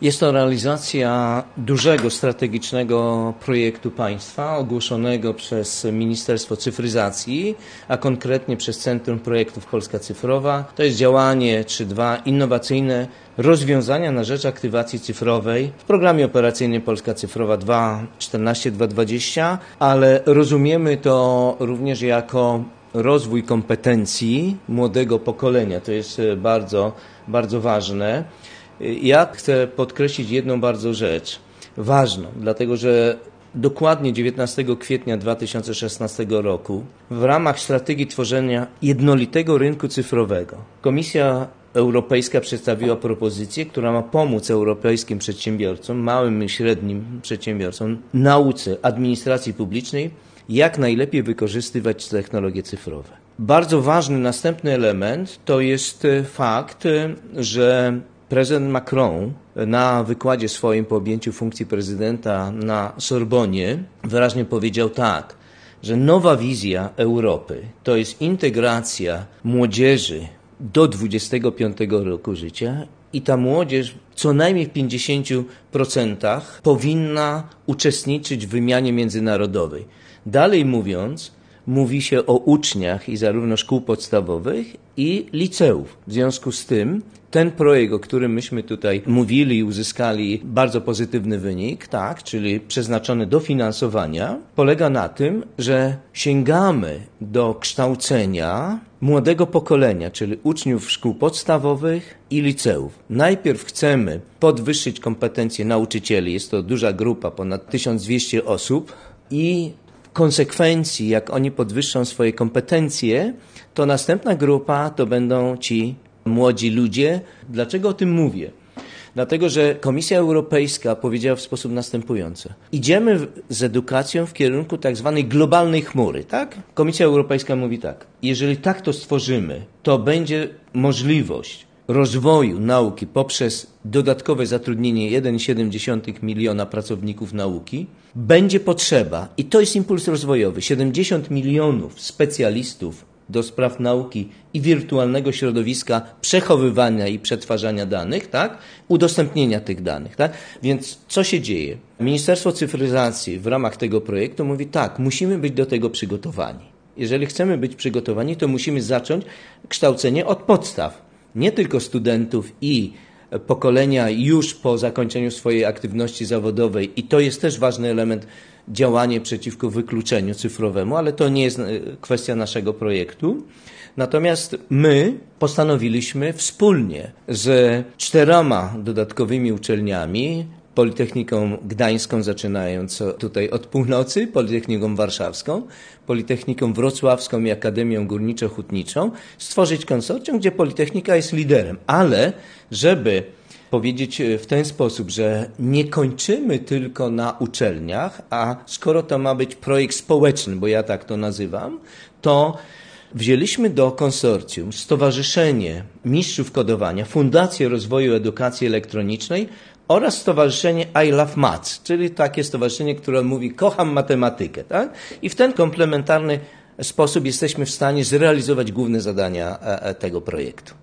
Jest to realizacja dużego strategicznego projektu państwa ogłoszonego przez Ministerstwo Cyfryzacji, a konkretnie przez Centrum Projektów Polska Cyfrowa. To jest działanie 3.2 innowacyjne rozwiązania na rzecz aktywacji cyfrowej w programie operacyjnym Polska Cyfrowa 2014-2020, ale rozumiemy to również jako rozwój kompetencji młodego pokolenia. To jest bardzo, bardzo ważne. Ja chcę podkreślić jedną bardzo rzecz ważną, dlatego że dokładnie 19 kwietnia 2016 roku w ramach strategii tworzenia jednolitego rynku cyfrowego Komisja Europejska przedstawiła propozycję, która ma pomóc europejskim przedsiębiorcom, małym i średnim przedsiębiorcom, nauce administracji publicznej, jak najlepiej wykorzystywać technologie cyfrowe. Bardzo ważny następny element to jest fakt, że prezydent Macron na wykładzie swoim po objęciu funkcji prezydenta na Sorbonie wyraźnie powiedział tak, że nowa wizja Europy to jest integracja młodzieży do 25 roku życia i ta młodzież co najmniej w 50% powinna uczestniczyć w wymianie międzynarodowej. Dalej mówiąc, mówi się o uczniach i zarówno szkół podstawowych i liceów. W związku z tym ten projekt, o którym myśmy tutaj mówili i uzyskali bardzo pozytywny wynik, tak, czyli przeznaczony do finansowania, polega na tym, że sięgamy do kształcenia młodego pokolenia, czyli uczniów szkół podstawowych i liceów. Najpierw chcemy podwyższyć kompetencje nauczycieli, jest to duża grupa, ponad 1200 osób i w konsekwencji, jak oni podwyższą swoje kompetencje, to następna grupa to będą ci młodzi ludzie. Dlaczego o tym mówię? Dlatego, że Komisja Europejska powiedziała w sposób następujący. Idziemy z edukacją w kierunku tak zwanej globalnej chmury, tak? Komisja Europejska mówi tak. Jeżeli tak to stworzymy, to będzie możliwość rozwoju nauki poprzez dodatkowe zatrudnienie 1,7 miliona pracowników nauki, będzie potrzeba, i to jest impuls rozwojowy, 70 milionów specjalistów do spraw nauki i wirtualnego środowiska przechowywania i przetwarzania danych, tak? Udostępnienia tych danych, tak? Więc co się dzieje? Ministerstwo Cyfryzacji w ramach tego projektu mówi tak, musimy być do tego przygotowani. Jeżeli chcemy być przygotowani, to musimy zacząć kształcenie od podstaw. Nie tylko studentów i pokolenia już po zakończeniu swojej aktywności zawodowej i to jest też ważny element działanie przeciwko wykluczeniu cyfrowemu, ale to nie jest kwestia naszego projektu. Natomiast my postanowiliśmy wspólnie z 4 dodatkowymi uczelniami, Politechniką Gdańską, zaczynając tutaj od północy, Politechniką Warszawską, Politechniką Wrocławską i Akademią Górniczo-Hutniczą, stworzyć konsorcjum, gdzie Politechnika jest liderem, ale żeby powiedzieć w ten sposób, że nie kończymy tylko na uczelniach, a skoro to ma być projekt społeczny, bo ja tak to nazywam, to wzięliśmy do konsorcjum Stowarzyszenie Mistrzów Kodowania, Fundację Rozwoju Edukacji Elektronicznej oraz Stowarzyszenie I Love Maths, czyli takie stowarzyszenie, które mówi kocham matematykę, tak? I w ten komplementarny sposób jesteśmy w stanie zrealizować główne zadania tego projektu.